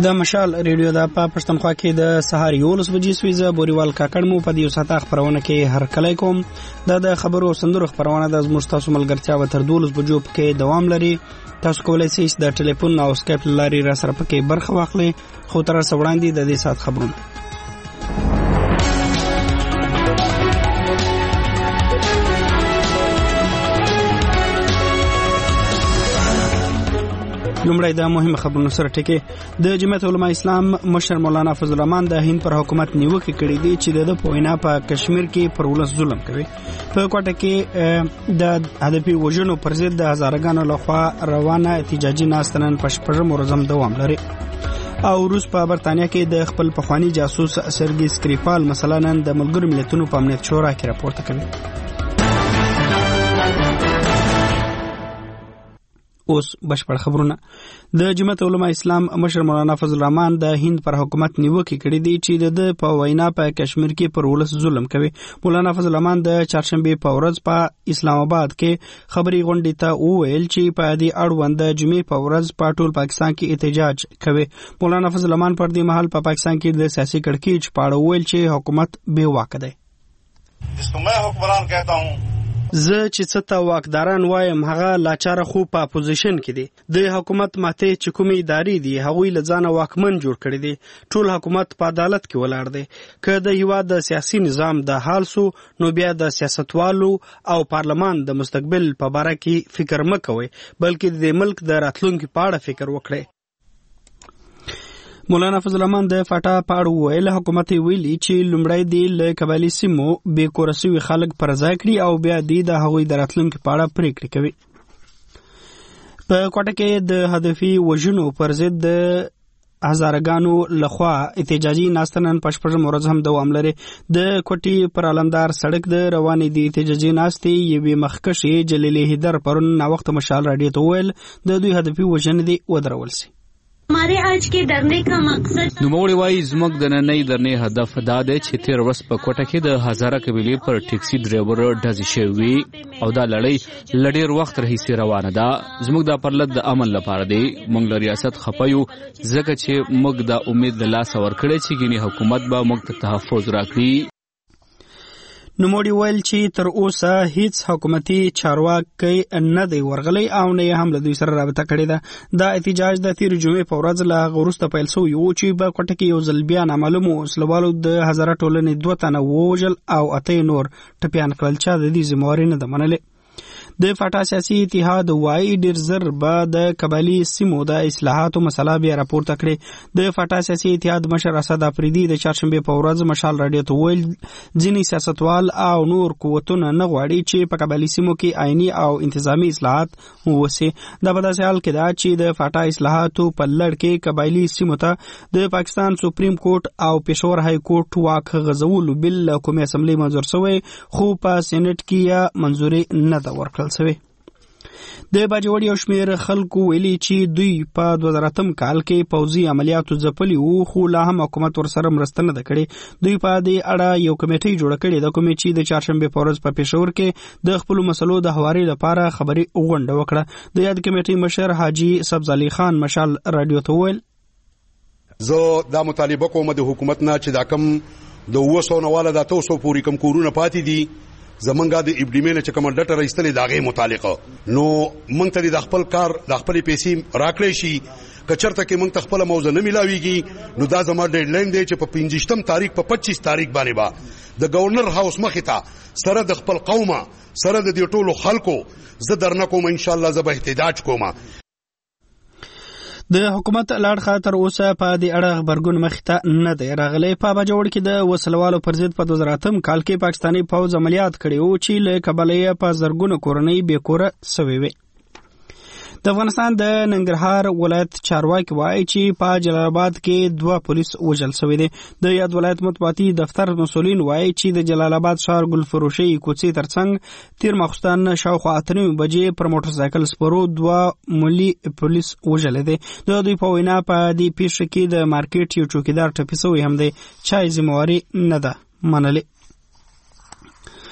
د مشال ریډیو د پښتونخوا کې د سهار 11 بجې سویزه بوريوال کاکړ مو په دې ساته خبرونه کې هر کله کوم د خبرو سندرو خبرونه د مستاسو ملګرتیا و تر 12 بجو کې دوام لري. تاسو کولای شئ د ټلیفون او سکایپ لاري را سره پکې برخه واخلئ. خو تر اوسه وړاندې د دې سات خبرونه. لومړی د مهمه خبرونو سره ټکی. د جمعیت علماء اسلام مشر مولانا فضل الرحمن د هند پر حکومت نیوکه کړې دي چې د پوینا په کشمیر کې پر ولس ظلم کوي. په کوټه کې د هدفي وژنو پر ضد د هزارګانو لخوا روانه احتجاجي ناستنن په شپږم ورځ دوام لري. او روس په برتانیا کې د خپل پخوانی جاسوس سرګي سکریپال مثلا نن د ملګرو ملتونو په امنیت شورا کې راپورته کوي. اوس بشپړ خبرونه. د جمعیت علماء اسلام مشر مولانا فضل الرحمن د هند پر حکومت نیوکه کړې دي چې د په وینا په کشمیر کې پر ولس ظلم کوي. مولانا فضل الرحمن د چهارشنبه په ورځ په اسلام آباد کې خبري غونډې ته وویل چې په دې اړوند د جمعې په ورځ په ټول پاکستان کې احتجاج کوي. مولانا فضل الرحمن پر دې مهال په پاکستان کې د سیاسي کړکېچ په اړه ویل چې حکومت بے واک دی. جسको मैं हुक्मरान कहता हूं زه چې څه ته واکداران وایم هغه لاچاره خو په اپوزیشن کې دي. د حکومت ماته چې کومې ادارې دي هغوی له ځانه واکمن جوړ کړي دي. ټول حکومت په عدالت کې ولاړ دی. که د هیواد د سیاسي نظام د حال سو نو بیا د سیاستوالو او پارلمان د مستقبل په باره کې فکر مکوئ بلکې د ملک د راتلونکي په اړه فکر وکړئ. مولانا فضل الرحمن د فاټا پاړو ویل حکومت ویلي چې لومړی دی له قبایلی سیمو بې کوره سوي خلک پر ځای کړي او بیا دی د هغوی د راتلونکي په اړه پریکړې کوي. په کوټه کې د هدفي وژنو پر ضد د هزارګانو لخوا احتجاجي ناستنن په شپږم ورځ هم دوام لري. د کوټې پر علمدار سړک د روانې دي احتجاجي ناستې یوې مخکښې جلیل هیدر پرون ناوخته مشال راډیو ته ویل د دوی هدفي وژنې دي ودرول سي. हमारे आज के डरने का मकसद نوموړي وايي زموږ د نننۍ درنې هدف دا دی چې تیر ورځ په کوټه کې د هزاره قبیلې پر ټیکسي ډرایور ډزې شوې او دا لړۍ له ډېر وخت راهیسې روانه ده. زموږ دا پرلط د امن لپاره دی. موږ له ریاست خفه یو ځکه چې موږ دا امید له لاسه ورکړی چې ګینې حکومت به موږ ته تحفظ راکړي. نوموړي ویل چې تر اوسه هیڅ حکومتي چارواکي نه دی ورغلی او نه هم له دوی سره رابطه کړې ده. دا احتجاج د تیر جمعې په ورځ له وروسته پیل شوی و چې په کوټه کې یو ځل بیا نامعلومو وسلوالو د هزاره ټولنې 2 تنه ووژل او 8 نور ټپیان کړل چې د دې ذمہواري نه ده منلې. د فاټا سیاسي اتحاد وايي ډیر زر به د قبایلی سیمو د اصلاحاتو مسله بیا راپورته کړي. د فاټا سیاسي اتحاد مشر اسد افریدي د چهارشنبه په ورځ مشال راډیو ته ویل ځینې سیاستوال او نور قوتونه نه غواړي چې په قبایلی سیمو کې آئینی او انتظامی اصلاحات ووسي. دا په داسې حال کې ده چې د فاټا اصلاحاتو په لړ کې قبایلی سیمو ته د پاکستان سپریم کورټ او پېښور های کورټ واک غځولو بل کومې اسمبلی منظور شوی خو په سېنات کې یې منظوري نه ده ورکړل شوی. د باجوړ یو شمېر خلکو ویلي چې دوی په 2008 کال کې پوځي عملیاتو ځپلي وو خو لا هم حکومت ورسره مرسته نه ده کړې. دوی په دې اړه یو کمیټه جوړه کړې ده کومې چې د چهارشنبه په ورځ په پېښور کې د خپل مسلو د هواري لپاره خبري غونډه وکړه. د یاد کمیټې مشر حاجی سبز علي خان مشال راډیو ته ویل زه دا مطالبه کوم د حکومت نه چې دا کم د 200 نواله د 300 پوری کم کورونه پاتې دي زمونږه د ابډیمنه چې کوم ډټر ایستلې داغه متعلقه نو مونږ ته د خپل کار د خپل پیسې راکړې شي کچرته کې مونږ ته خپل موضوع نه ملاويږي نو دا زموږ ډیډلاین دی چې په 25 تاریخ په 25 تاریخ باندې با د گورنر هاوس مخې ته سره د خپل قومه سره د دې ټولو خلکو زه درنه کوم ان شاء الله زه به احتجاج کوم. د حکومت لاړ خاطر اوسه په دې اړه خبرګون مخته نه دی راغلی. په باجوړ کې د وسلوالو پر ضد په 2008 کال کې پاکستاني پوځ عملیات کړي او چې له کبله یې په زرګونو کورنۍ بې کوره سوي وي. د افغانستان د ننګرهار ولایت چارواکي وایي چې په جلال آباد کې 2 پولیس وژل شوي دي. د یاد ولایت مطبوعاتي دفتر مسؤلین وایي چې د جلال آباد ښار ګلفروشي کوڅې ترڅنګ تیر ماخوستن شاوخوا 8 بجې پر موټر سایکل سپرو 2 ملي پولیس وژل دي. د دوی په وینا په دې پیښه کې د مارکیټ یو چوکیدار ټپي شوی هم دی چې ذمہواري نه ده منلې.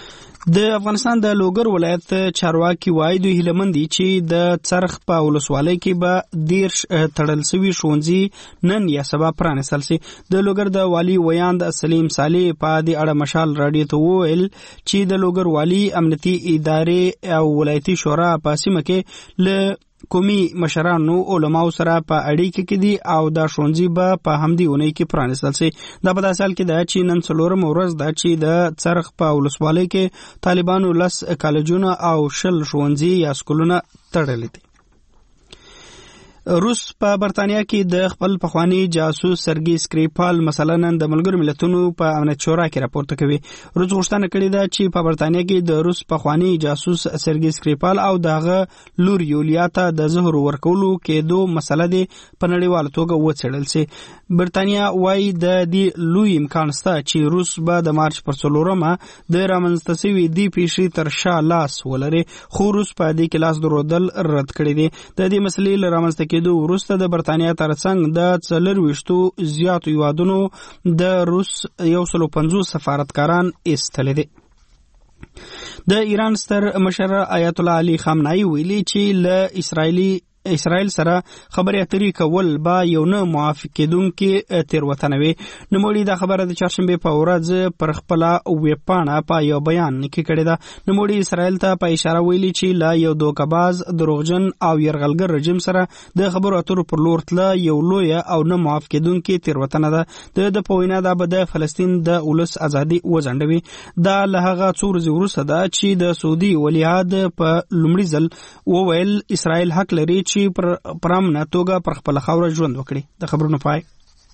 د افغانستان د لوګر ولایت چارواکي وایي دوی هیلهمند دي چې د څرخ په ولسوالۍ کې به 10 تړل شوي ښوونځي نن یا سبا پرانیستل شي. د لوګر د والي ویاند سلیم صالح په دې اړه مشال راډیو ته وویل چې د لوګر والي امنیتي ادارې او ولایتي شورا په سیمه کې له قومي مشرانو علماو سره په اړیکه کې دي او دا ښوونځي به په همدې اونۍ کې پرانیستل شي. دا په داسې حال کې ده چې نن 4 ورځ ده چې د څرخ په ولسوالۍ کې طالبانو 10 کالجونه او 10 ښوونځي یا سکولونه تړلي دي. روس په برتانیا کې د خپل پخوانی جاسوس سرګي سکریپال مثلا نن د ملګرو ملتونو په امنیت شورا کې راپورته کوي. روس غوښتنه کړې ده چې په برتانیا کې د روس پخوانی جاسوس سرګي سکریپال او دغه لور یولیا ته د زهر ورکولو کېدو مسله د پنړیواله توګه وڅېړل شي. برتانیا وايي د دې لوی امکان شته چې روس به د مارچ پر 4مه د رامنځته شوي دې پیښې تر شا لاس ولري، خو روس په دې کې لاس درودل رد کړی دی. د دې مسلې له رامنځته کېدو وروسته د برتانیا ترڅنګ د 40 زیاتو هیوادونو د روس 150 سفارتکاران ایستلي دي. د ایران ستر مشر آیت الله علي خامنه‌ای ویلي چې له اسرائیل سره خبرې اترې کول با یو نه موافق کېدونکې تېروتنه وي. نوموړي دا خبره د چهارشنبې په ورځ پر خپله ویبپاڼه په یو بیان کې کړې ده. نوموړي اسرائیل ته په اشاره ویلي چې له یو دوکهباز، دروغجن او یرغلګر رژیم سره د خبرو اترو پر لور تله یو لویه او نه موافق کېدونکې تېروتنه ده. د په وینا دا به د فلسطین د ولس ازادي وځنډوي. دا له هغه څو ورځې وروسته ده چې د سعودي ولیعهد په لومړي ځل وویل اسرائیل حق لري چې پر امنه توګه پر خپل خاوره ژوند وکړي. د خبرونو پای.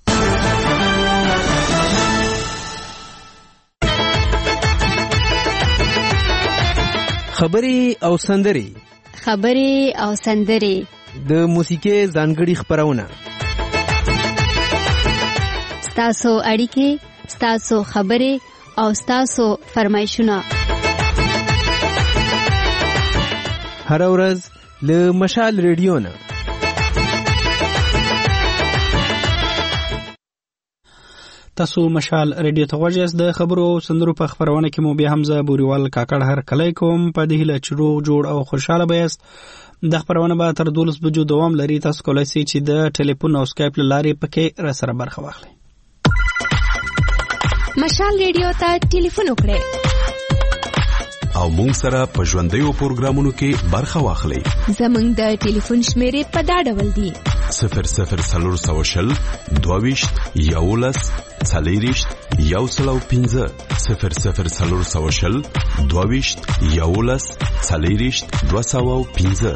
خبرې او سندرې د موسیقي ځانګړي خبرونه، ستاسو اړیکې، ستاسو خبرې او ستاسو فرمایشونه هر ورځ له مشال ریډیو نه. تاسو مشال ریډیو ته غوږ یاست. د خبرو او سندرو په خبرونه کې مو بیا حمزه بوریوال کاکړ هر کلی کوم. په دې هیله چې روغ جوړ او خوشاله به یاست. د خبرونه به تر 12 بجو دوام لري. تاسو کولای شئ چې د ټلیفون او سکایپ له لارې پکې را سره برخه واخلئ. مشال ریډیو ته ټلیفون وکړئ او مونږ سره په ژوندیو پروګرامونو کې برخه واخلئ. زمونږ د ټلیفون شمیرې په دا ډول دي: 00 22 11 40 105 00 22 11 40 205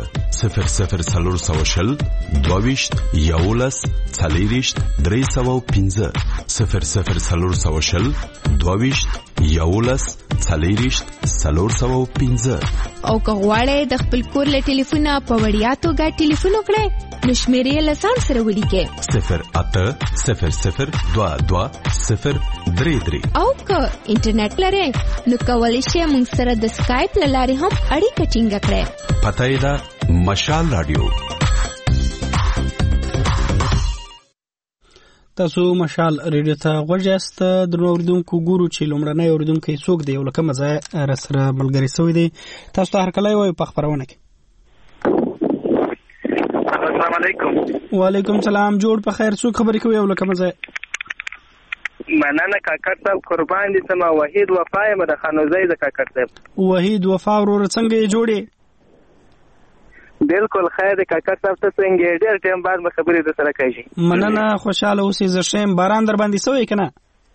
00 22 11 40 305 00 22 11 40 305. او که غواړئ د خپل کور له ټلیفونه په وړیا توګه ټلیفون وکړئ نو شمیرې له ځان سره ولیکئ 0800 22 033. او که انټرنیټ لرئ نو کولی شئ موږ سره د سکایپ له لارې هم اړیکه ټینګه کړئ. پته یې ده مشال رادیو. تاسو مشال ریډیو ته غوږ یاست. درنو اوریدونکو ګورو چې لومړنی اوریدونکی څوک دی او له کومه ځایه راسره ملګری شوی دی. تاسو ته هرکلی وایو په خپرونه کې. السلام علیکم. وعلیکم السلام. جوړ په خیر. څوک خبرې کوي او له کومه ځایه؟ مننه کاکړ صاحب، قربان دي سم. وحید وفا یم د خانوزۍ د کاکړ صاحب. وحید وفا وروره څنګه یې جوړې؟ بالکل خیر دی کاکړ صاحب. ته څنګه؟ ډېر ټایم بعد مې خبرې در سره کوي. مننه، خوشاله اوسې. زه ښه یم. باران در باندې شوی که نه؟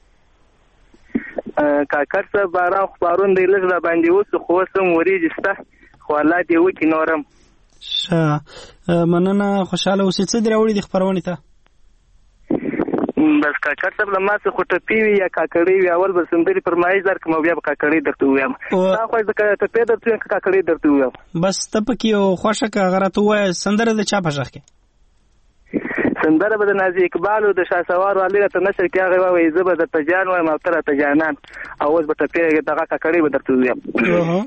کاکړ صاحب باران خو پرون دی لږ را باندې وسو، خو اوس هم وریځې شته، خو الله دې وکړي نورم. ښه، مننه، خوشاله اوسې. څه دې راوړي دې خپرونې ته؟ بس کاکړ صاحب له ما څخه خو ټپې وي یا کاکړۍ وي، اول به سندرې فرمایش درکړم او بیا به کاکړۍ درته ووایم. تا خو زه ټپې درته ویم که کاکړۍ درته ووایم؟ بس ته پکې یو خوښه که هغه راته ووایه. سندره د چا په غږ کې؟ سندره به د نازي اقبال او د شهسوار والي راته نشر کې هغه ووایي زه به درته جان وایم او ته راته جانان، او اوس به ټپې دغه کاکړۍ به درته ووایم.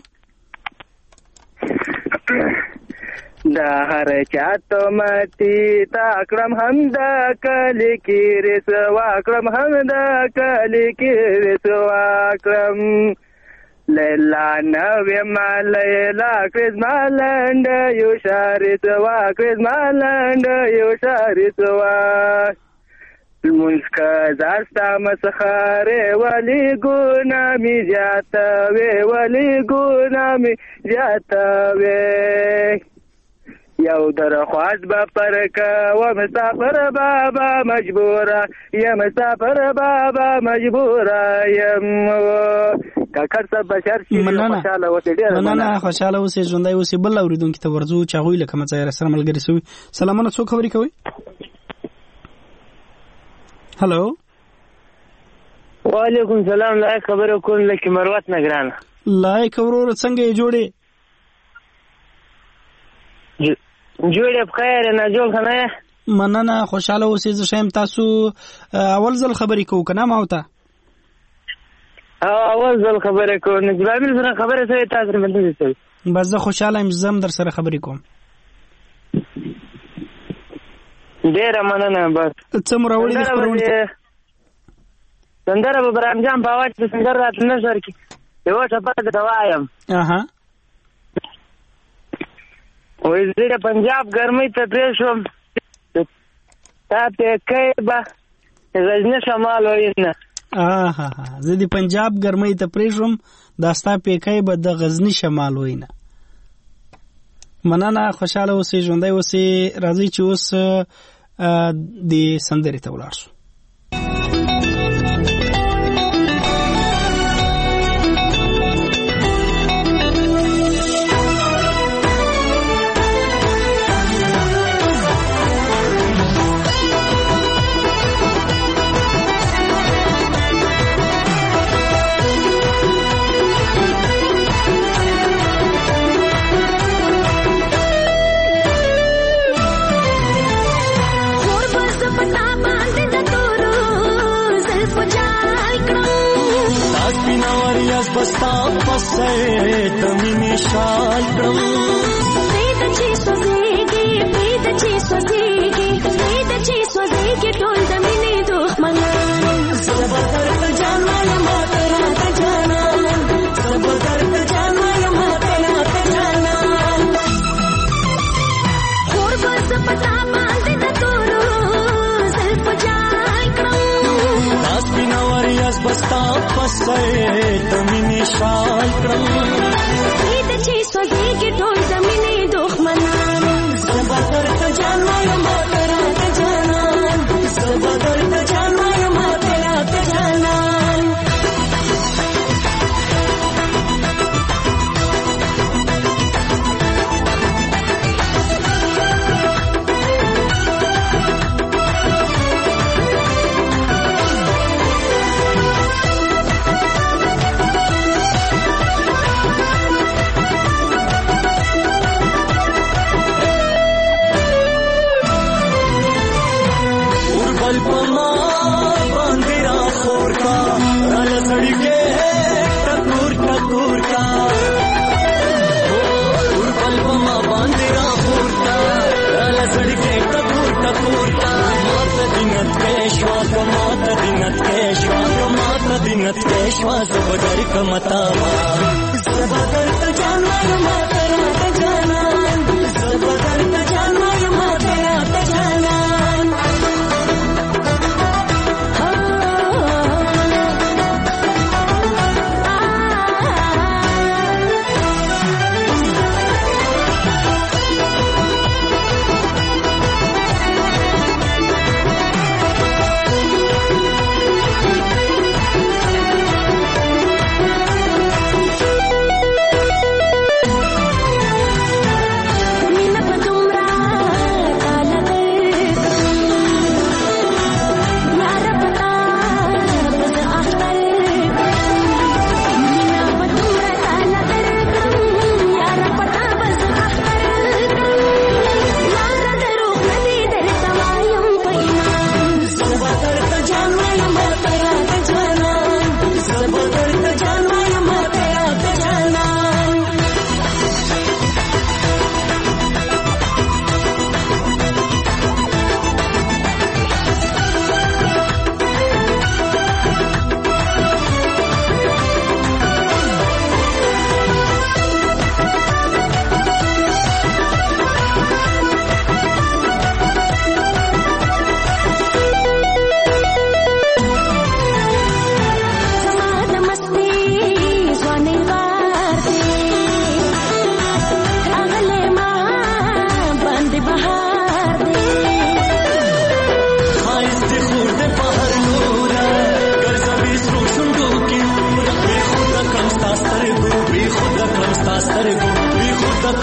دا هر چاته ماتي تا کړم هم دا کلی کې رسوا کړم، هم دا کلی کې رسوا کړم. لیلا نوی ما لیلا کریز ما لند یو شاری سوا کریز ما لند یو شاری سوا المنز که زاستا مسخاره ولی گنامی زیادتوی ولی گنامی زیادتوی یو درخواست با پرکا و مسافر بابا مجبورا یا مسافر بابا مجبورا یم کاکر صاحب بشر شي خوشاله اوسې ډېر مننه خوشاله اوسې ژوندی اوسې بل اوریدونکي ته ورځو چې هغوی لکه مڅایره سره ملګري سوي سلامونه څوک خبرې کوي هلو وعلیکم سلام لایق خبره کوم لکه مروت نگرانه لایق ورور څنګه یې جوړې جوړې بخیر نه جوړ خنه مننه خوشاله اوسې زه شایم تاسو اول ځل خبرې کوو که نه ما ته اول ځل خبرې کوو نو جبامل سره خبرې سوې تاسو سره مدد شوي بس زه خوشحاله یم زه هم در سره خبرې کوم ډېره مننه بس څه مو راوړي د خپرونې سندره به برام جان په اواز کې سندره راته نه سر کې یوه ټپه درته وایم وایي زه د پنجاب ګرمۍ ته ترې شوم تا پیکی به غزني شمال وینه زه د پنجاب ګرمۍ ته پرې شوم دا ستا پیکی به د غزني شمال وینه مننه خوشحاله اوسې ژوندی اوسې راځئ چې اوس د سندرې ته ولاړ شو बस्ता पसे तमिनी शाल क्रम वेद ची सोजेगी टोल दमिनी दो मना जबरदस्त जाना या मातरा जाना जबरदस्त जाना या मातरा जाना और बस पता बांधे न तोरो सिर्फ जाय क्रम दास बिना वरियास बस्ता पसे तमिनी शाल क्रम वेद ची सोजेगी टोल दमिनी दो मना जबरदस्त जाना या मातरा जाना जबरदस्त जाना या मातरा जाना श्वास बदर कमतावा जबरदस्त जाना मातरा जाना जबरदस्त जाना मातरा जाना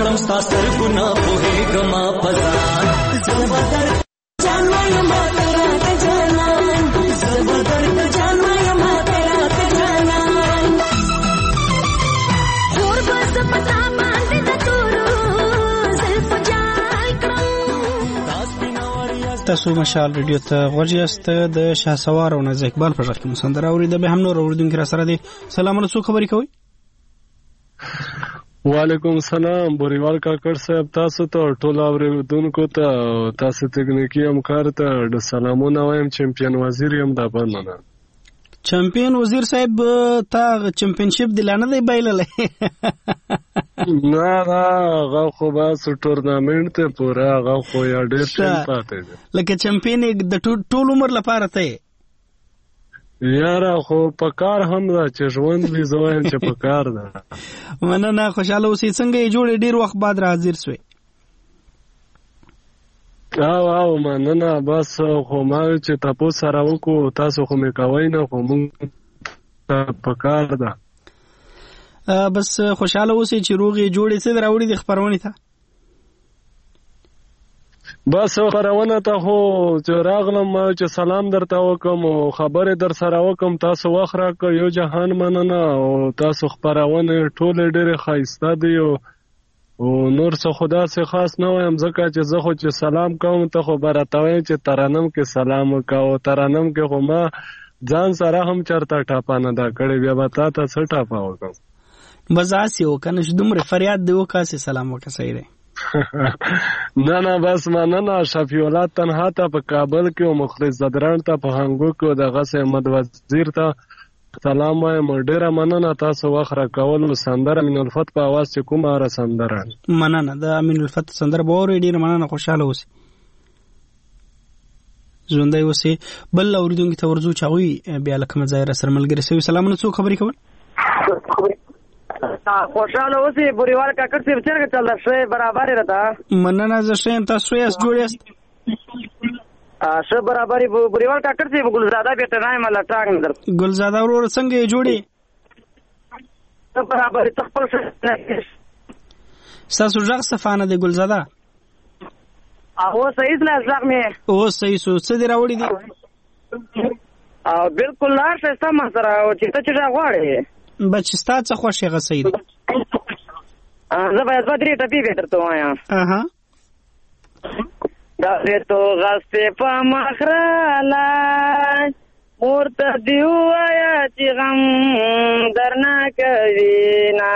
ګورم ستا سترګونه پوهېږم په ځان زه به درته جان وایم ماته راته جانان زه به درته جان وایم ماته راته جانان خور به زه په تا باندې د تورو زلفو جال کړم. تاسو مشال ریډیو ته غوږ یاست. د شهسوار او نازک اقبال په غږ کې مو سندره اورېده. به هم نور اورېدونکي را سره دي. سلام علیکم، خبرې کوئ؟ وعلیکم السلام بوریوال کاکړ صاحب، تاسو ته ټول اورېدونکو ته تاسو تکنیکی همکار ته د سلامونه وایم. چمپیون وزیر یم د مننه. چمپیون وزیر صاحب تا چمپیونشپ دی لانه دی بایللې؟ نه هغه خو بس ټورنامنټ ته پورا هغه خو یا ډېر ټیم پاتې دی. لکه چمپیون د ټول عمر لپاره ته یاره خو په کار هم ده چې ژوند وي، زه وایم چې په کار ده. مننه، خوشحاله اوسئ. څنګه یې جوړې؟ ډېر وخت بعد را حاضر سوې. او مننه. بس خو ما چې تاسو سره وکړو، تاسو خو مې کوئ نه، خو موږ په کار ده. بس خوشحاله اوسئ چې روغې جوړې. څه راوړي د خپرونې ته؟ بس خبرونه ته خو چې راغلم چې سلام درته وکم او خبرې در سره وکم. تاسو وخت راکړ، یو جهان مننه. او تاسو خبرونه ټول ډېر ښایسته دي او نور څه خدا سي خاص نه وایم، ځکه چې زه خو چې سلام کوم ته خو براته وایم چې ترانم کې سلام وکاو. ترانم کې خو ما ځان سره هم چرته ټاپه نه دا کړې، بیا به تا ته څه ټاپه وکم؟ بس آسی وکنه چې دومره فریاد دی وکاسې سلام وکړه. صحیح دی. نه بس مننه. شفیع الله تنها ته په کابل کې او مخلص زدران ته په هنګو کې او دغه احمد وزیر ته سلام وایم. ډېره مننه تاسو وخت راکول. سندره امین الفت په اواز چې کومه را سندره مننه. د امین الفت سندره به اورئ. ډېره مننه، خوشحاله اوسئ، ژوندی اوسئ. بل اورېدونکي ته ورځو چې هغوی بیا له کومه ځایه را سره ملګري شوي. سلامونه، څوک خبرې کول؟ خوشحاله اوسئ بوریوال کاکړ صاحب. څنګه چل رہا ہے؟ برابر رہتا. مننه، زه ښه یم. تاسو یاست؟ جوړ یاست؟ ښه برابرې بوریوال کاکړ صاحب. ګلزاده بیٹه نه یم لټاک نظر. ګلزاده وروره څنګه یې جوړې؟ ښه برابرې. ته خپل ستاسو غږ صفانه دی ګلزاده. اوس صحیح نه غږ مې اوس صحیح سو. څه دې راوړي دي؟ بالکل لاړ شه سم سره چې ته چې غواړې بچ ستا څه خوښ یې غسې دي. زه باید دوه درې ټپې به درته ووایم. داسې تو غستې په مخ رالی مور ته دې ووایه چې غم درنه کوینه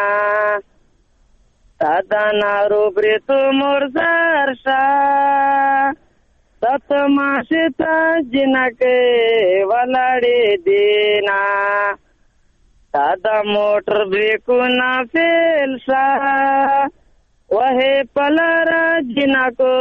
تا د نارو برېتو مور زر شه تا تماشې ته جنکې ولاړې دینا تا دا موټر بریکونه فیل شه وهې پلاره جنکو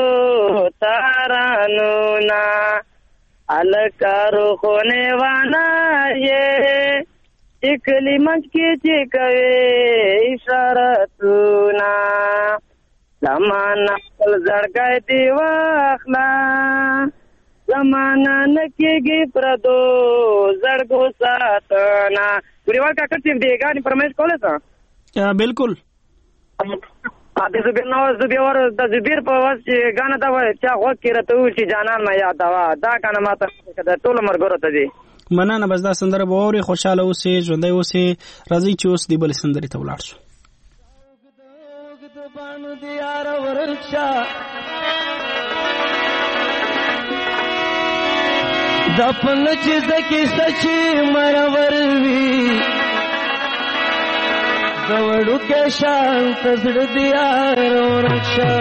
تارانونه الکارو خونه وانا یې اکلی منځ کې چې کوي اشارتونه زمانه خپل زړګی دې واخله زمانه نه کېږي پردو زړګو ساتنه. ګریوال کاکړ صاحب دې ګانې فرمایش کولی څه؟ بالکل. د زبیر نواز د زبیر په وس چې ګانه دا وایي چا غوږ کې راته وویل چې جانان مه یادوه دا ګانه ما ته د ټولو ملګرو ته دي. مننه. بس دا سندره به واورئ. خوشحاله اوسئ، ژوندی اوسئ. راځئ چې اوس دې بلې سندرې ته ولاړ شو. دپن چیز کی سچی مرور وی دوڑو کے شان تزڑ دیا رو رکشا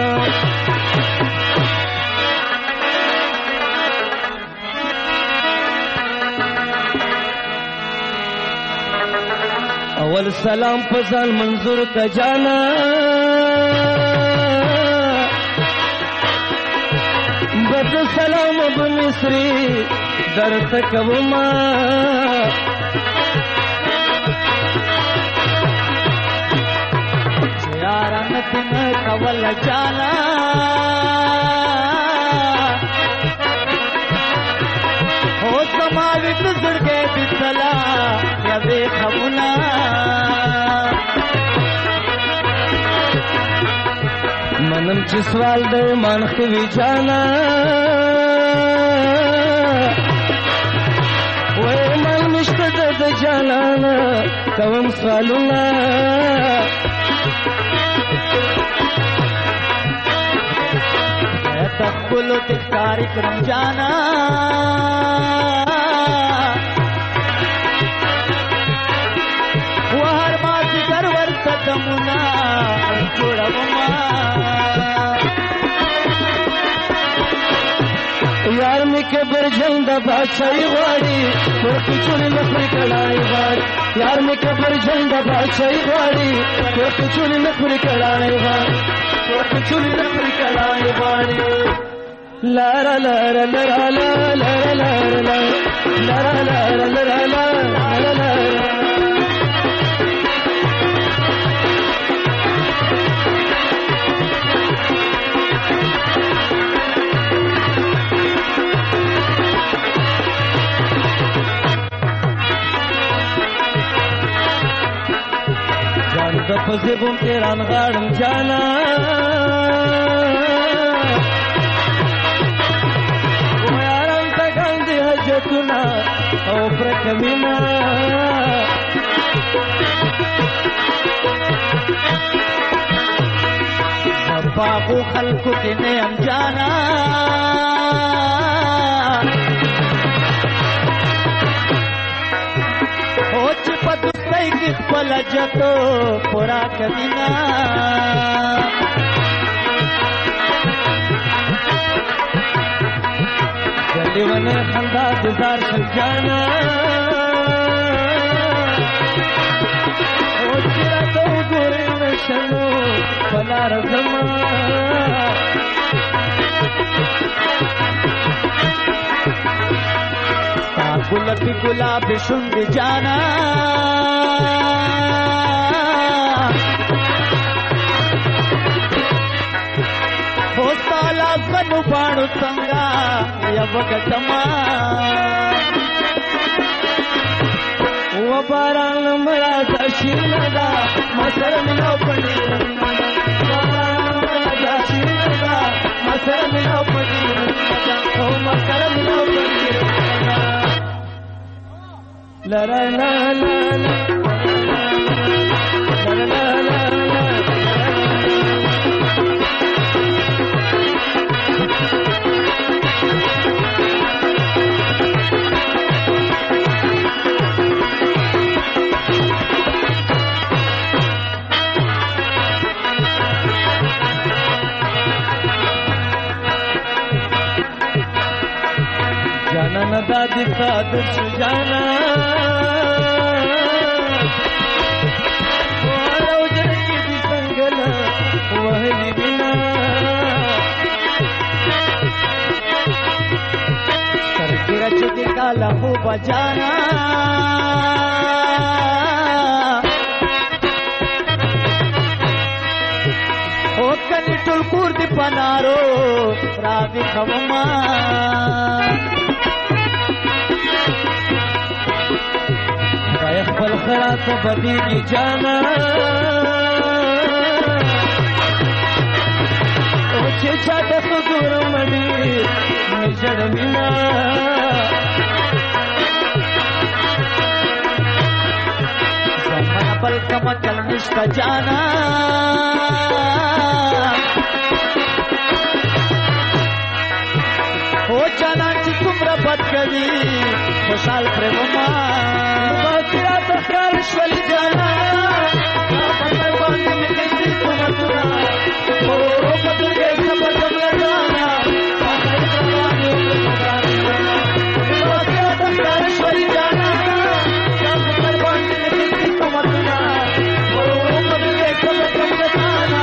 اول سلام پزان منظور کا جانا بد سلام ابو مصری در تکوما زیارت نہ کول جانا ہو سماوی تزڑ کے بسلا یا بے خبنا چې سوال د مان خوي جانا وای مان مشته د جانانا کوم سوالونه تخبلو تخکاری کرم جانا وهر ماتی گر ورستدمونا جوڑوما یار می کبر جند بادشاہی غواړي ورکی چوری نخری کڑائی غواړي یار می کبر جند بادشاہی غواړي ورکی چوری نخری کڑائی غواړي ورکی چوری نخری کڑائی غواړي لا لا لا لا لا لا لا لا لا لا لا لا د پزبم تیران غاړم جانا ويارم ته ګاندې حاجتونه او پرکمینا باغو خلکو کې نه ام جانا او چې په کی خپل جتو پورا کدینا جلیونه خندا دزار شل جانا او چیرا تو ګورې نشنو بلار زما ستا ګلابي ګلاب شونډ جانا غنو باڼو څنګه یو ګټما و باران مړه د شیندا مسر مینو پړی باران مړه د شیندا مسر مینو پړی او مسر مینو پړی لا لا لا لا لا لا दादी कादर सुजाना उजर की भी संगला वहली बिना सर गिरा चुके काला हो बजाना ओ कनी टुलकूर दी पनारो राधी खवमा خپل خرات بدیږي جانا او چې چا د حضور مړي نجړ مینا زما بل کما کل نشتا جانا او جانا چې څومره بد کوي خوشحال پرېمما تخار شول جانا پتر باندې مې کېږي کومتونه او پتر کې خبر جمله جانا تخار شول جانا پتر باندې مې کېږي کومتونه او پتر کې خبر جمله جانا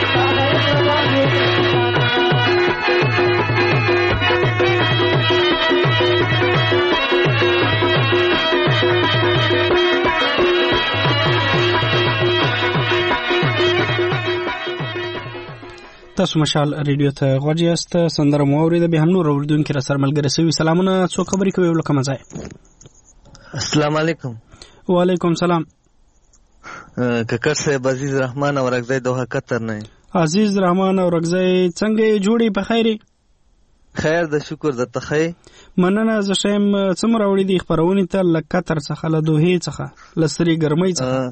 تاسو مشال ریډیو ته غوږ یاست. سندره مو اورېده، به هم نور اوریدونکي را سره ملګري سوي. سلامونه، څوک خبرې کوي ولکه مزای؟ السلام علیکم. وعلیکم سلام. ککر صاحب عزیز رحمان اورګزی دوحه قطر نه. عزیز رحمان او رګزی څنګه جوړی په خیری؟ خیر د شکر د تخی مننه. زه شیم څومره وړي دی خبرونې ته لکه تر څخه له دوه څخه لسری ګرمۍ څخه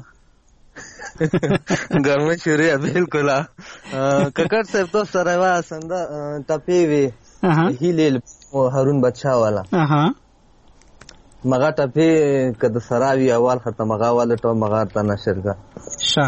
ګرمۍ شوري بالکل ککړ صاحب تو سره وا سنده ټپی وی هیل هارون بادشاہ والا مغا ټپی کده سراوی اول خطه مغا والا ټو مغا ته نشر کا شا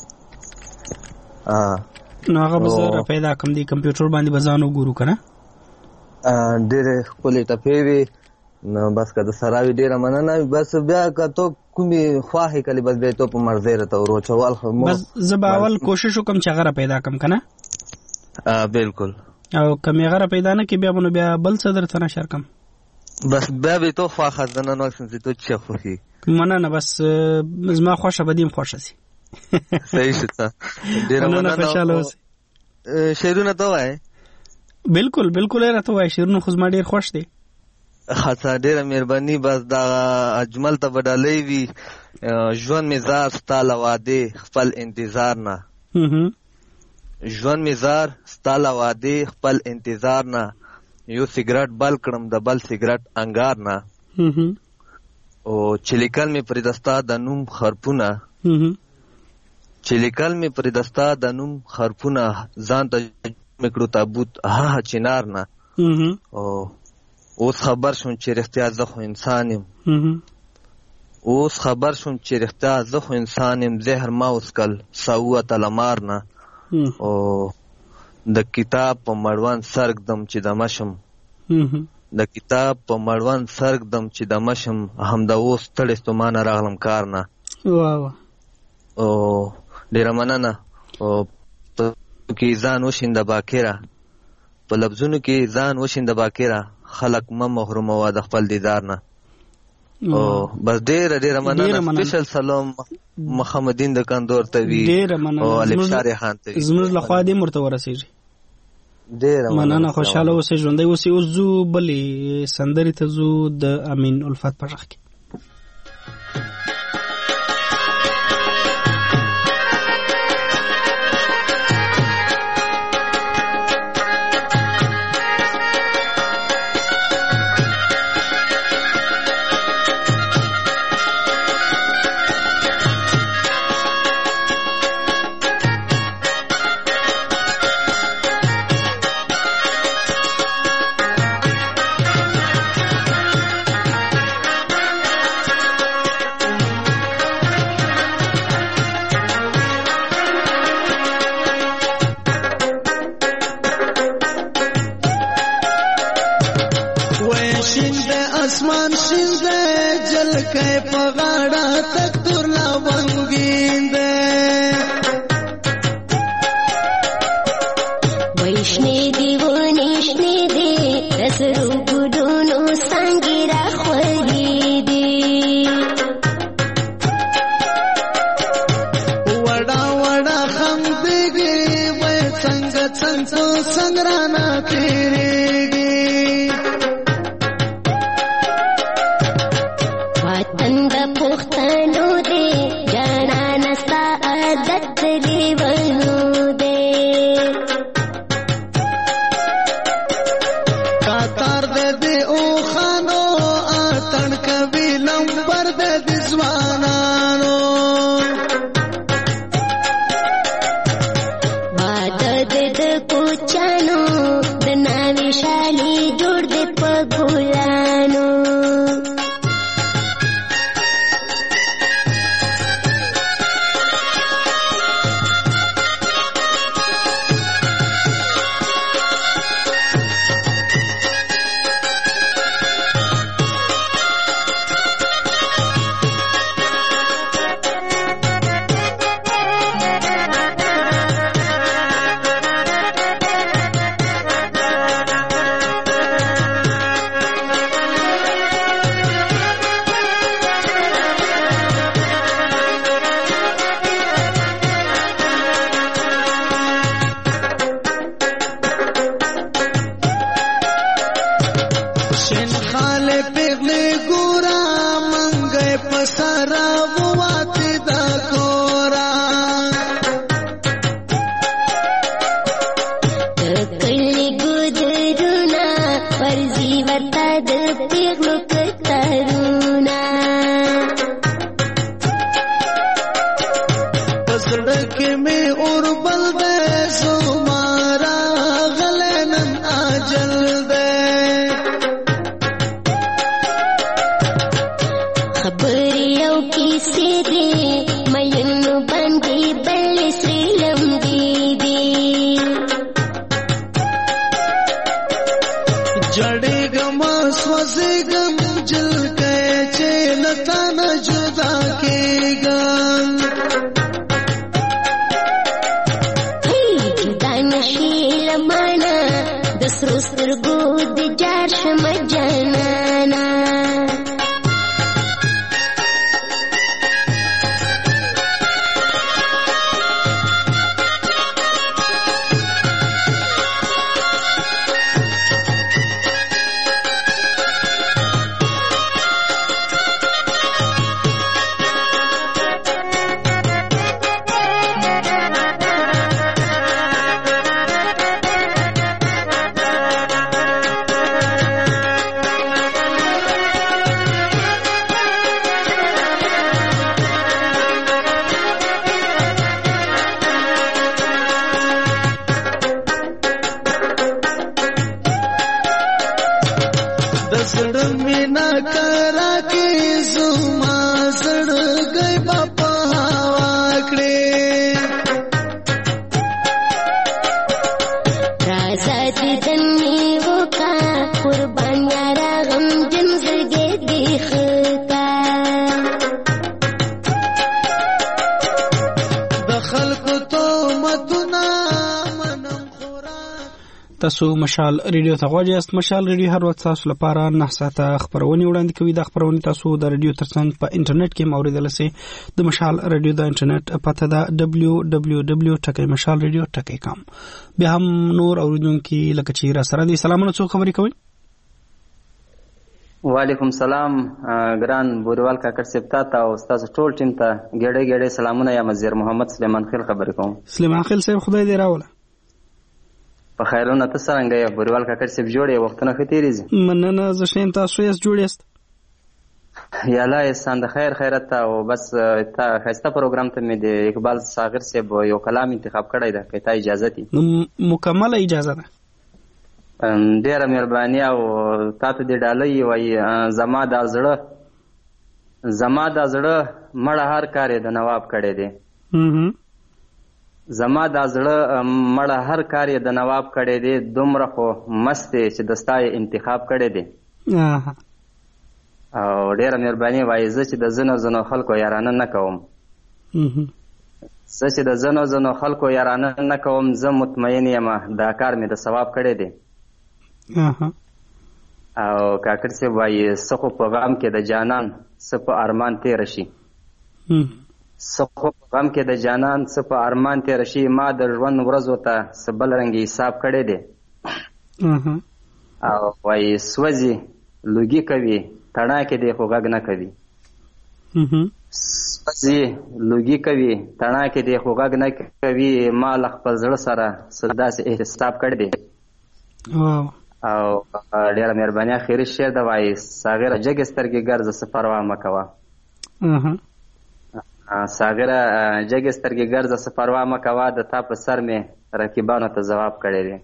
نو هغه بزر پیدا کوم دی کمپیوټر باندې بزانو ګورو کنه ډېر خپل ټپی وی نو بس کده سراوی ډېر مننه. بس بیا کته کومي خواهی کلی بس به ته په مرزه رته ورو چوال بس زباول کوشش وکم چې غره پیدا کم کنه بالکل او کمی غره پیدا نه کی بیا بنو بیا بل صدر ته نشر کم بس بیا به تو خوا خزانه نو څنګه ته چه خوخي مننه. بس زما خوښه بدیم خوښه سي صحیح شته ډیر مننه. شیرونه ته وای بالکل بالکل راته وای شیرونه خو زما ډیر خوښ دي. خاصه ډیره مهرباني. بس دا اجمل ته بدلې وی ژوند مزار ستاله واده خپل انتظار نه ژوند مزار ستاله واده خپل انتظار نه یو سیګریټ بل کړم د بل سیګریټ انګار نه او چلیکل می پردستا د نوم خرپونه چلیکل می پردستا د نوم خرپونه ځان ته میکړو تابوت ها چنار نه او اوس خبر شوم چې رښتیا زه خو انسان یم اوس خبر شوم چې رښتیا زه خو انسان یم زهر ما وسکل ساوه تلمار نه او د کتاب په مړوند سرګدم چې د مشم د کتاب په مړوند سرګدم چې د مشم هم د اوس تړې ستومانه راغلم کار نه واه او ډیره مننه. او کې ځان وشینده باکره په لفظونو کې ځان وشینده باکره خلق محروم و د خپل دیدار نه او بس ډیره مننه. سپیشل سلام محمدین د کندور ته وی او الف شارع خان ته وی زموږ له خوا دې مرته ورسېږي. ډیره مننه. خوشاله اوسې ژوندۍ اوسې. اوس زو بلې سندرې ته زو د امین الفت په غږ کې جدا کېږم جدا نشي له مانه د سرو سترګو د جار شمه جانانه تاسو مشال ریډیو ته غواړئ است. مشال ریډیو هر وخت تاسو لپاره 9 ساعته خبرونه وړاندې کوي. د خبرونه تاسو د ریډیو ترڅنګ په انټرنیټ کې اوریدلای شئ. د مشال ریډیو د انټرنیټ پته ده www.mashalradio.com. بیا هم نور اوریدونکو لکه چې را سره دي سلامونه څو خبرې کوي. وعلیکم سلام ګران بوریوال کاکړ سپتا ته او استاد ټول ټیم ته ګډه سلامونه. یا مزیر محمد سلیمان خیل خبرې کوم. سلیمان خیل صاحب خدای دې راوله په خیرونه. ته څنګه یې بوریوال کاکړ صاحب جوړې وختونه ښه تیریږي؟ مننه زه ښه یم. تاسو یې جوړ یاست؟ یا الله احسان د خیر خیرت ته. او بس تا ښایسته پروګرام ته مې د اقبال صاغر صاحب یو کلام انتخاب کړی ده که تا اجازه دي؟ مکمله اجازه ده. ډیره مهرباني. او تا ته دې ډالۍ وایي زما دا زړه مړه هر کار یې د نواب کړی دی. زما دا زړه مړه هر کار یې د نواب کړی دی. دومره خو مست دی چې د ستا یې انتخاب کړی دی. او ډیره مهرباني وایي زه چې د ځینو خلکو یارانه نه کوم زه مطمئن یم دا کار مې د ثواب کړی دی. او کاکړ صاحب وایي څه خو په غم کې د جانان څه په ارمان تېره شي ما د ژوند ورځو ته څه بل رنګې حساب کړی دی. او وایي سوځي لوګي کوي تڼاکې دی خو غږ نه کوي. ما له خپل زړه سره څه داسې احتساب کړی دی. او ډیره مهرباني. اخري شعر د وایي صاغره جګې سترګې ګرځه څه پروا مه کوه. د تا په سر مې رقیبانو ته ځواب کړی دی.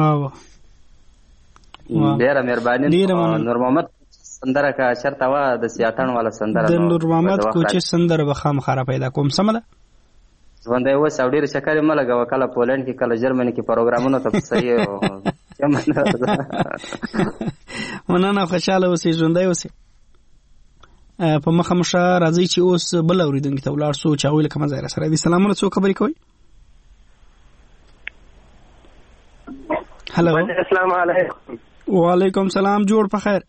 ډیره مهرباني. نور محمد سندره کا چرته وا د سیاتن والا سندره د نور محمد کوچې سندره به خامخا پیدا کوم. سم ده ژوندی اوس او ډېرې چکرې مه لګوه. کله پولنډ کې کله جرمني کې پروګرامونو ته په صحیح مننه. خوشحاله اوسئ ژوندی اوسئ. په مخه مشه راځئ چې اوس بل اورېدونکي ته ولاړ سو چې هغوی له کومه ځای را سره دي. سلامونه څو خبرې کوئ؟ هلو السلام علیکم. وعلیکم سلام. جوړ په خیر.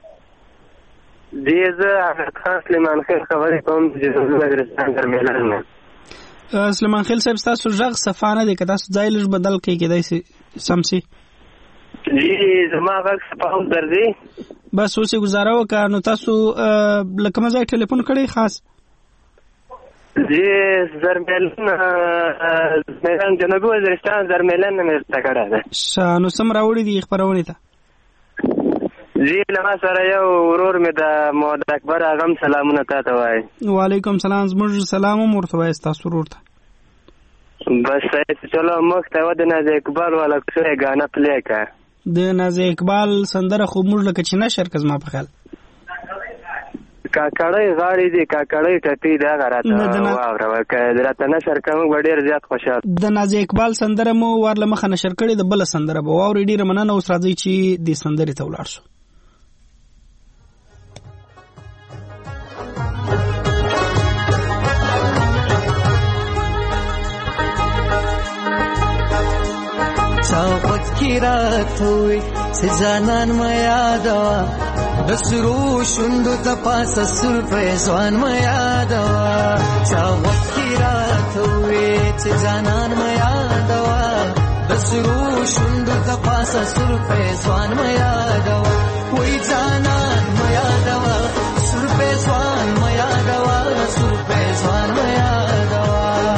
زه احمد خان سلیمان خیل خبرې کوم چې وزیرستان درمیلان نه. سلیمان خیل صاحب ستاسو غږ صفا نه دی که تاسو ځای لږ بدل کړئ کېدای شي سم شي. زما غږ صفا هم درځي. بس اوس یې ګزاره وکړه. نو تاسو له کومه ځای ټلیفون کړی خاص؟ زرمیلان جنوبي وزیرستان زرمیلان نه مې ورته کړی دی. نو څه راوړي دي خپرونې ته؟ له ما سره یو ورور مې د محمد اکبر هغه هم سلامونه تا ته وایي. وعلیکم سلام. زموږ سلام هم ورته وایي ستاسو ورور ته. بس چلو مخ ته و د نازي اقبال والا کوڅه غانا پلی کا. د نازي اقبال سندره خو موږ لکه چې نشر کزما په خیال کاکړی غاړي دي کاکړی ټپی دا غراته واوره کله راته نشر کوم ډیر زیات خوشاله. د نازي اقبال سندره مو ورله مخه نشر کړي د بل سندره به واوري. ډیره مننه. اوس راځي چې د سندرې ته ولاړ شو. کې راتوي چې جانان ما یادوا د سرو شوندو د پاسه سر په ځوان ما یادوا چا وخت کې راتوي چې جانان ما یادوا د سرو شوندو د پاسه سر په ځوان ما یادوا وای جانان ما یادوا سر په ځوان ما یادوا سر په ځوان ما یادوا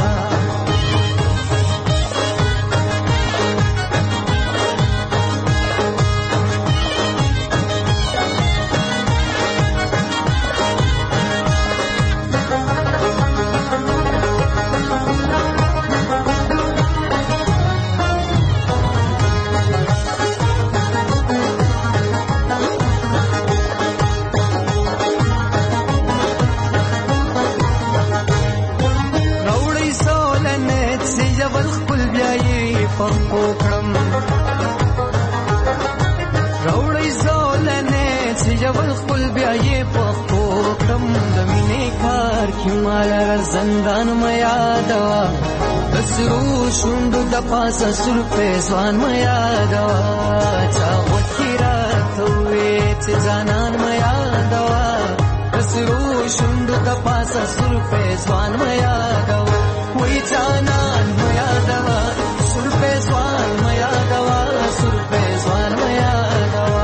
روړی زولنه چې جبل خپل بیا یې پخپو کړم د مینې کار کې مال زندان ما یادوا د سرو شوندو د پاسه سر په ځوان ما یادوا چا وکی راتوي چې ځانان ما یادوا د سرو شوندو د پاسه سر په ځوان ما یادوا وای جانان ما یادوا سر په ځوان ما یادوا سر په ځوان ما یادوا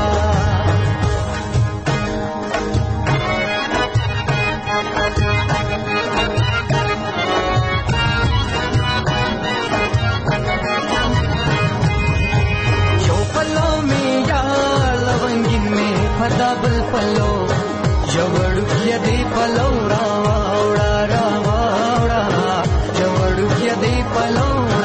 یو پلو می یا لونګین می پدا بل پلو جوړو کې دی پلو راوړا راوړا جوړو کې دی پلو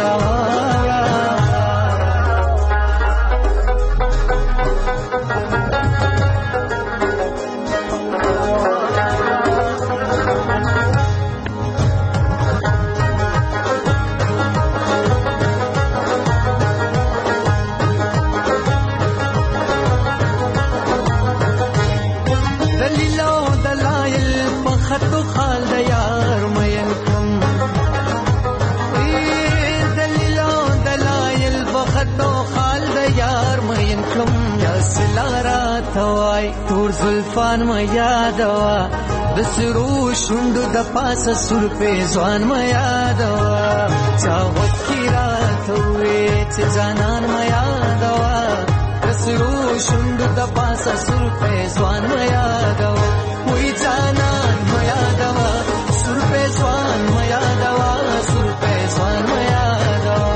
تور زلفان ما یادوا د سرو شوندو د پاسه سر په ځوان ما یادوا چا وخت کې راتوي چې جانان ما یادوا د سرو شوندو د پاسه سر په ځوان ما یادوا وای جانان ما یادوا سر په ځوان ما یادوا سر په ځوان ما یادوا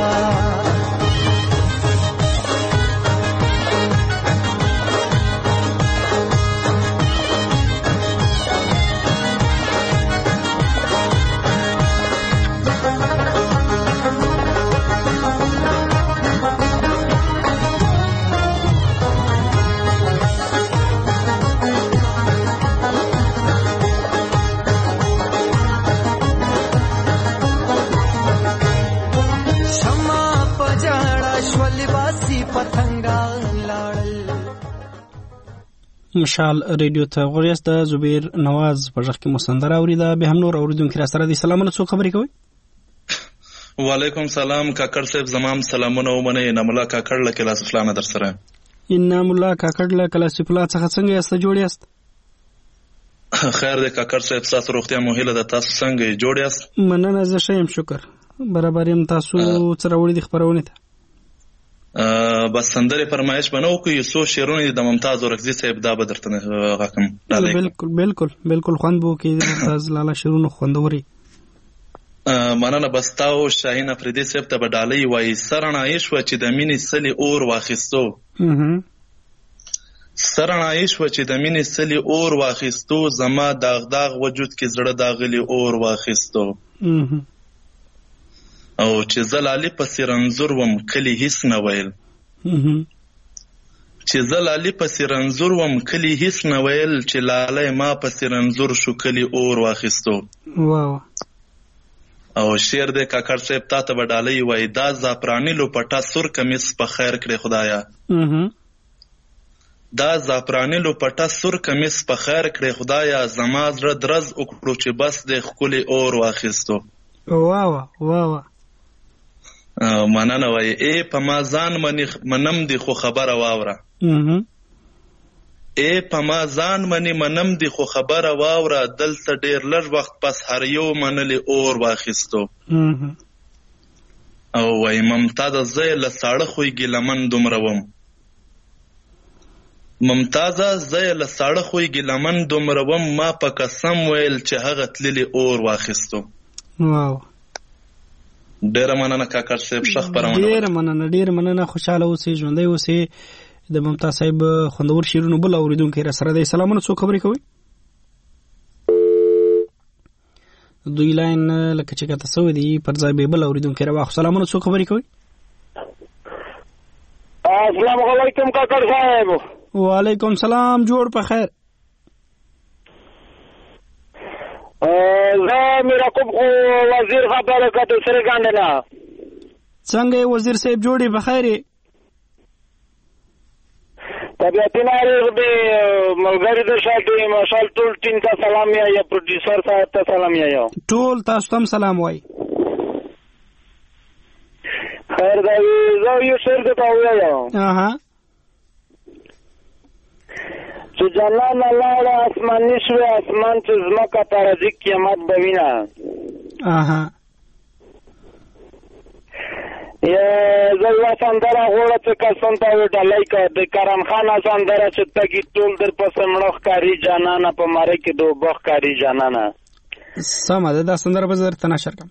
مشال ریډیو ته غوړیاست د زبیر نواز په ځخ کې مسندره اوریده به هم نور اوریدونکو را سره دي سلام علیکم خبرې کوي وعلیکم سلام کاکړ صاحب زمام سلامونه ومنه انعام الله کاکړ له کلاس اسلام در سره انعام الله کاکړ له کلاس اسلام څخه څنګه یاست جوړ یاست خیر دې کاکړ صاحب تاسو روغتیا مهله د تاسو څنګه جوړ یاست مننه زه ښه یم شکر برابر یم تاسو سره وړي د خبرونه ته بس سندره فرمایش بنو کوي سو شیرونه د ممتاز اورکزي صاحب دا بدرتنه غاکم بالکل خوند بو کې ممتاز لاله شیرونه خوندوري مننه بستاو شاهین افریدی صاحب ته بدالي وای سرنایش و چې د مینې سلی اور واخیستو سرنایش و چې د مینې سلی اور واخیستو زما داغ وجود کې زړه داغلی اور واخیستو او چې زلالی پسې رنځور وم کلی هیڅ نه ویل چې زلالی پسې رنځور وم کلی هیڅ نه ویل چې لالی ما پسې رنځور شو کلی اور واخیستو واو او شعر دې کاکړ صاحب تا ته وډالۍ وای دا زعفرانی لوپټه سور کمیس په خیر کړې خدایا دا زعفرانی لوپټه سور کمیس په خیر کړې خدایا زما زړه درز وکړو چې بس دې ښکلی اور واخیستو واو مننه وای ای په ما ځان منم دی خو خبره واوره ای په ما ځان منم دی خو خبره واوره دلته ډیر لږ وخت پس هر یو منلی اور واخیستو او وای ممتازه زه له ساړه خوی ګیلمن دومره وم ممتازه زه له ساړه خوی ګیلمن دومره وم ما په قسم ویل چې هغه تللی اور واخیستو واو ډیر مننه کاکړ صاحب ښه خپرونه ډیر مننه خوشاله اوسئ ژوندی اوسئ د ممتاز صاحب خوندور شعرونو بل اوریدونکو را سره د سلامونه څو خبرې کوي دوی لاین لکه چې کته سوې دي پر ځای به بل اوریدونکو را واخ سلامونه څو خبرې کوي السلام علیکم کاکړ صاحب وعلیکم سلام جوړ په خیر زه میرا کوم وزیر خبره کته سره ګاندنه څنګه وزیر صاحب جوړي په خیر طبیعتی ناریخ دی ملګری د شاته مشال ټول ټیم ته سلام یا پروډوسر صاحب ته سلام یا ټول تاسو ته سلام وای خیر دا زه یو شعر ته وایم چې جنان الله اسمان نشوي اسمان چې زمکه تر ځکه قیامت بوینه زه یو سندره غوړه چې کسان ته وډلای کا د کرم خان سندره چې تګي ټول در پس مړخ کاری جانانه په ماره کې دو بخ کاری جانانه سمه ده دا سندره به زر تنشر کوم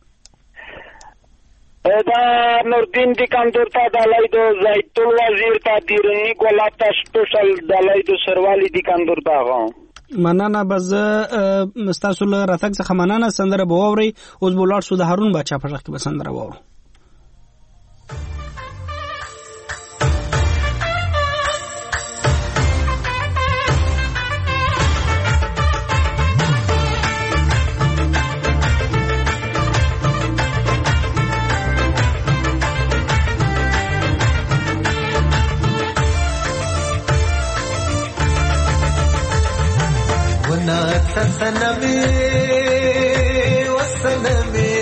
دا نوردین دکاندور ته دلای دو زیتون وزیر ته دیرنی ګلاب ته سپیشل دلای دو سروالی دکاندور ته مننه بز مستاسو له راتګ څخه مننه سندره به ووري اوس بولار سو د هارون بچا په ځخ کې به سندره وورو سنمي وسنمي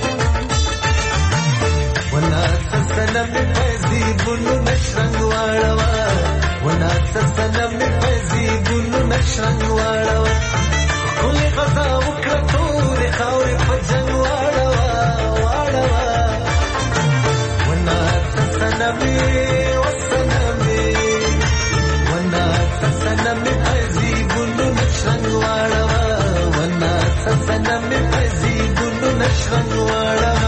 ونا سنمي فزي بنو نشرنگ واړوا ونا سنمي فزي بنو نشرنگ واړوا كل غزا وکړو د خاورې په جنگ واړوا واړوا ونا سنمي وسنمي ونا سنمي فزي بنو نشرنگ واړوا سنمي فزي بنو نشرنگ واړوا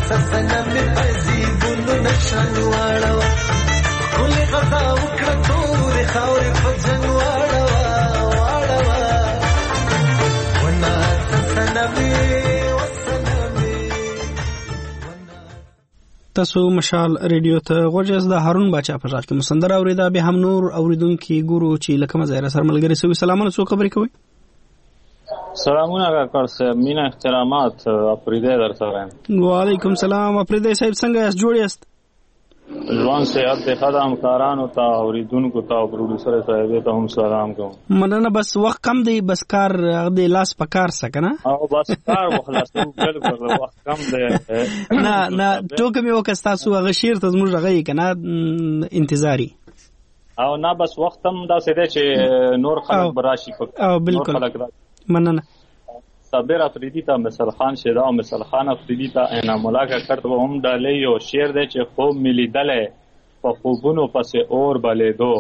سنم پزی بونو نشان واړه کله غزا وکړه تور خاور په جن واړه ونا سنم تاسو مشال ریډیو ته غوږ د هارون باچا په ځای کې مسندر اوریدا به هم نور اوریدونکو ګورو چې لکه مزه سره ملګری سوي سلامونه سو خبرې کوي سلامونه کاکړ صاحب مینا احترامات اپریده در سره وعلیکم سلام اپریده صاحب څنګه یاست جوړ یاست ځوان صحت د خدام کارانو ته اوریدونکو ته او پروډوسر صاحب ته هم سلام کوم مننه بس وخت کم دی بس کار د لاس په کار سکنه او بس کار وخلاصو بالکل وخت کم دی نه ټوکې مې وکړ تاسو هغه شیر ته زموږ غږی کنه انتظاری او نه بس وخت هم دا سده چې نور خلک براشي او بالکل مننه صابر افریدی تا مثال خان شدا او مثال خان افریدی تا انعام الله کا کرد و هم ډالې یو شعر دی چې خوب ملي دله په خوبونو پسې اور بلې دو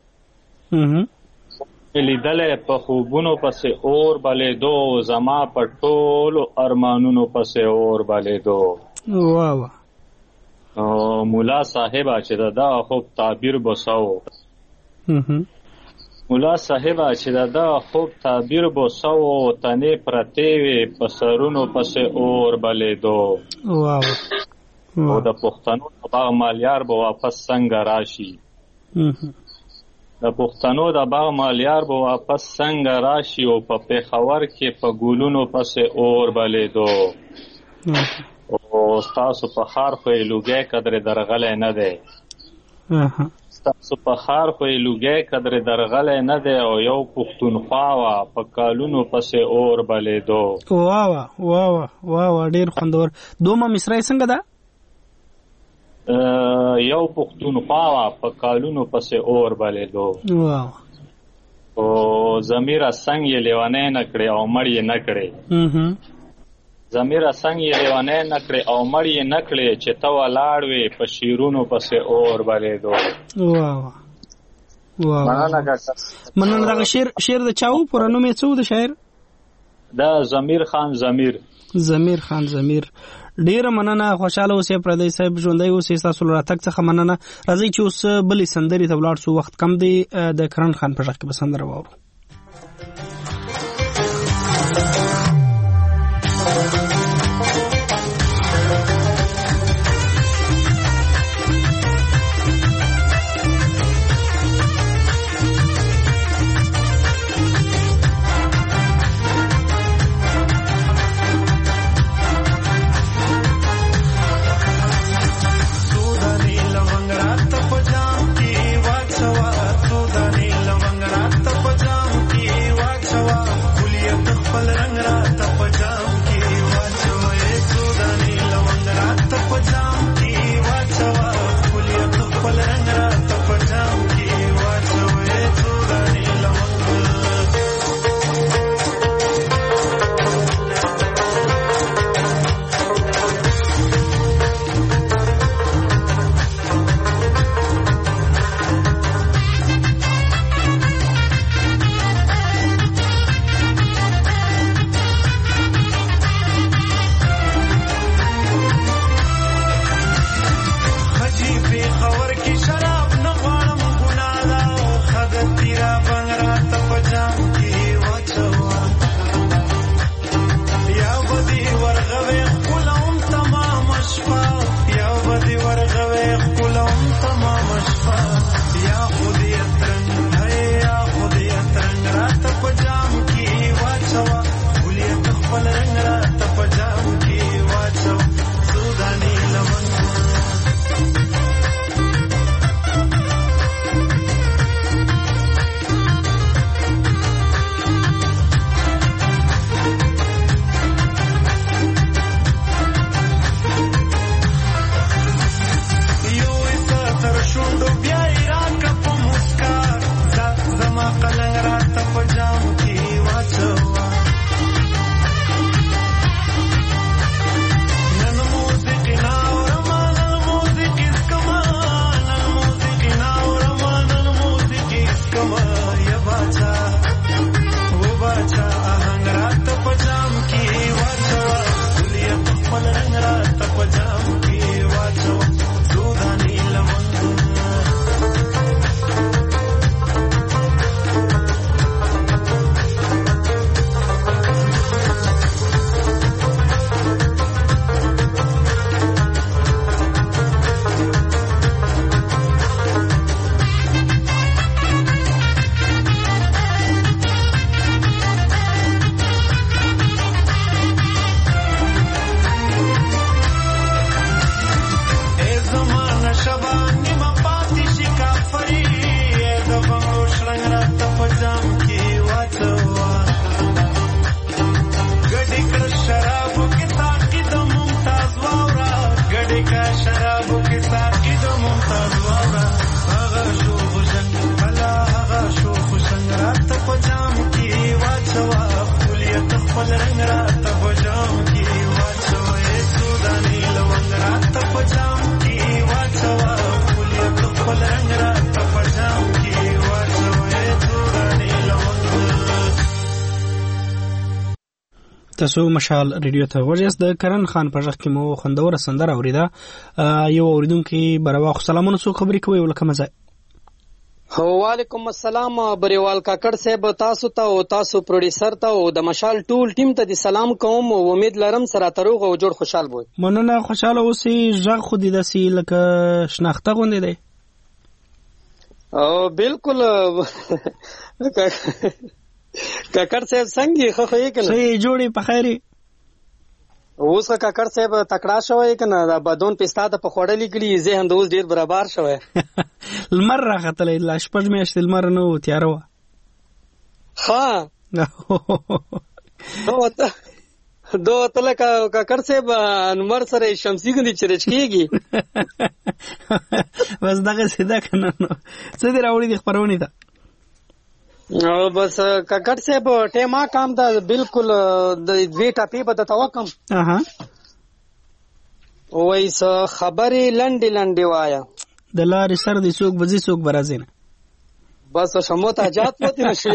ملي دله په خوبونو پسې اور بلې دو زما په ټولو ارمانونو پسې اور بلې دو واه مولا صاحب چې دا خوب تعبیر بوساو مولا صاحب چې دا خوب تعبیر بوساو تنه پرتیوي پسرونو پسې اور بلې دو واو او د پښتنو باغ مالیار به واپس څنګه راشي د پښتنو د باغ مالیار به واپس څنګه راشي او په پیښور کې په ګولونو پسې اور بلې دو او تاسو په خار خو لوګي قدر درغله نه ده تاسو په خار خو لوګي قدر درغله نه ده او یو پښتونخوا وا په کالونو پسې اور بلې دو واه ډیر خوندور دومره مصری څنګه ده یو پښتونخوا وا په کالونو پسې اور بلې دو واه او زمیره څنګه لیوانه نه کړې او مړ یې نه کړې زمیره څنګه لیوانه نه کړې او مړ یې نه کړې چې تو لاړ وې په شیرونو پسې اور بلې دو واه مننه دا شعر د چاو پرانو مې څو د شاعر دا ضمیر خان ضمیر خان ډیر مننه خوشاله اوسې پردی صاحب ژوندۍ اوسې تاسو راتګ څخه مننه راځي چې اوس بلې سندري ته ولاړ شو وخت کم دی د کرن خان په ځای کې به سندره واورو رنگ راته په جام کې واچوه سوداني لونګ تاسو مشال ریډیو ته ورجاست د کرن خان په ځخ کې مو خوندوره سندره اوریده یو اوریدونکو برواخ سلامونه سو خبرې کوي ولکه مزه وعلیکم السلام بریوال کاکړ صاحب تاسو ته او تاسو پروډوسر ته او د مشال ټول ټیم ته د سلام کوم او امید لرم سره تروغ او جوړ خوشحال وي مننه خوشاله اوسئ ژغ خو دې داسي لکه شناخته غوندې دی او بالکل کاکړ صاحب څنګه خو یې کنه صحیح جوړي په خیري اوس کاکړ صاحب تکړه شوی کنه دا بدون پستا ته په خوړلې کړي ذهن دوز ډیر برابر شوی المر راغتلې لا شپږ میاشتې المر نو تیارو ها دو تل کاکړ صاحب انور سره شمسي غندي چرچ کیږي بس دغه سیده کنه نو څه دی راوړي د خبرونه ده بس کاکړ صاحب ټیما کام دا بالکل د دوی ټاپی په توکم وایس خبرې لنډي وایا د لارې سر دي څوک بزي څوک برازینه بس شموت اجات پتی نشي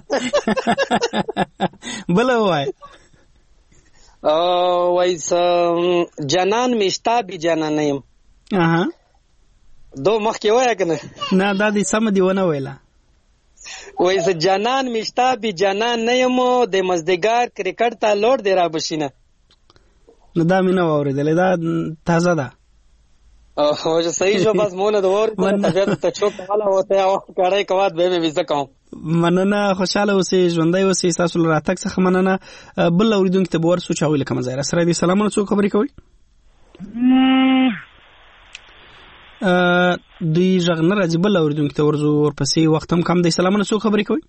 بل وای وایس جنان مشتا بي جنانیم دو مخ کې وای کنه نه دا دي سم دی ونه ویلا وایس جنان مشتا بي جنان نیمو د مزدګار کرکټ ته لوړ دی را بشینه نو دا مینه اوریدل دا تازه ده او صحیح جو بس مونږ د اور طبيعت ته چوک والا وته او کړای کوات به مې وځه کوم مننه خوشاله اوسئ ژوندۍ اوسئ تاسو راتګ څخه مننه بل اوریدونکو ته ور سوچ اویل کوم ځای سره دي سلامونه څو خبرې کوي دوی ژغنه راځي بل اوریدونکو ته ورزو ورپسې وخت هم کم دی سلامونه څو خبرې کوي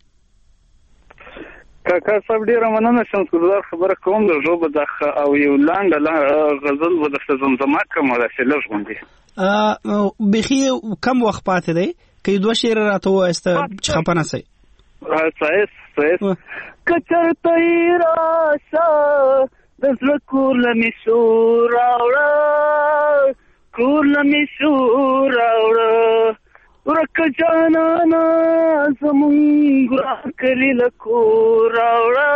کاکا صاحب ډیره مننه شمس ګلزار خبره کوم د ژوب د او یو لاند غزل و د زمزمه کوم راشه لږ بخي کم وخت پاتې دی کې دوه شعر راته واسته خپنه سي صحیح کچر تیرا د زکور لمی سوراوړه کور لمی سوراوړه ورک جانانا زمونږ کلی لکو راوړه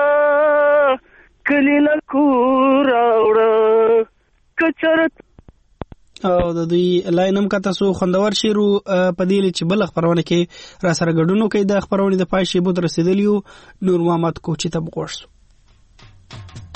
کچرت او د دوی لاینم کا تاسو خوندور شیرو پدیل چې بل خبرونه کې را سره ګډونو کې د خبرونه د پای شی بوت رسیدلیو نور محمد کوچی ته بغوښ